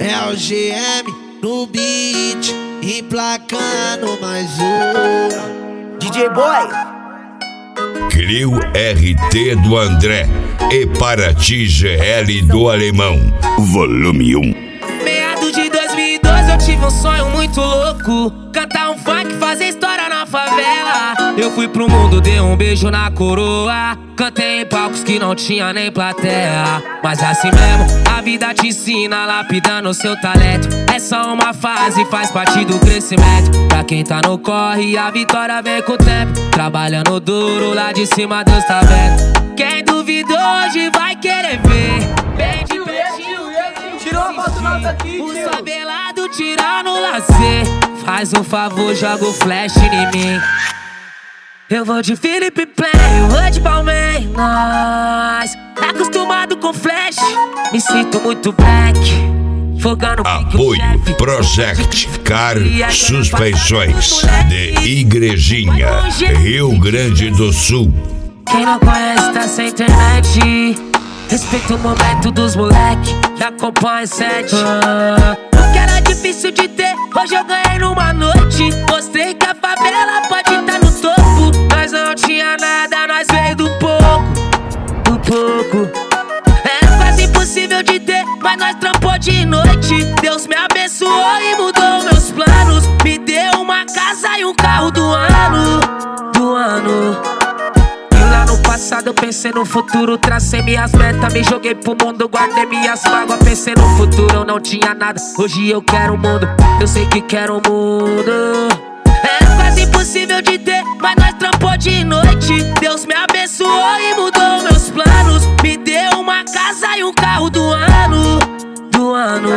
É o GM no beat, emplacando mais um. DJ Boy. Crio RT do André e Paraty GL do Alemão, volume 1. Meados de 2012 eu tive um sonho muito louco, cantar um funk, fazer história na favela. Eu fui pro mundo, dei um beijo na coroa, cantei em palcos que não tinha nem plateia. Mas assim mesmo, a vida te ensina, lapidando o seu talento. É só uma fase, faz parte do crescimento. Pra quem tá no corre, a vitória vem com o tempo. Trabalhando duro, lá de cima Deus tá vendo. Quem duvidou hoje vai querer ver. Bem de pertinho, Tirou a foto nossa aqui, o sabelado tira no lazer. Faz um favor, joga o flash em mim. Eu vou de Felipe Play, eu vou de Palmeiras. Acostumado com flash, me sinto muito black. Fogando Apoio Project Car Suspensões de Igrejinha, Rio Grande do Sul. Quem não conhece tá sem internet. Respeita o momento dos moleque, já acompanha 7. O que era difícil de ter, hoje eu ganhei numa noite. Mostrei que a favela pode estar no topo. Nós não tinha nada, nós veio do pouco. Do pouco. Era quase impossível de ter, mas nós trampou de noite. Deus me abençoou e mudou meus planos. Me deu uma casa e um carro do ano. Do ano. No passado eu pensei no futuro, tracei minhas metas, me joguei pro mundo, guardei minhas mágoas, pensei no futuro, eu não tinha nada, hoje eu quero o mundo, eu sei que quero o mundo. Era quase impossível de ter, mas nós trampou de noite. Deus me abençoou e mudou meus planos, me deu uma casa e um carro do ano. Do ano.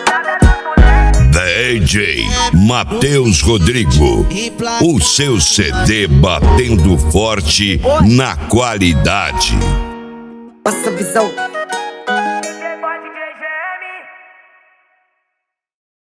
DJ Matheus Rodrigo, o seu CD batendo forte na qualidade. Nossa visão.